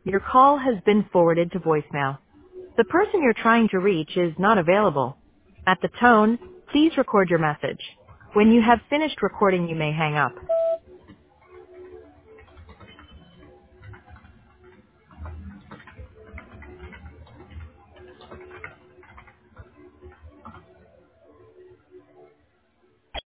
Your call has been forwarded to voicemail. The person you're trying to reach is not available. At the tone, please record your message. When you have finished recording, you may hang up.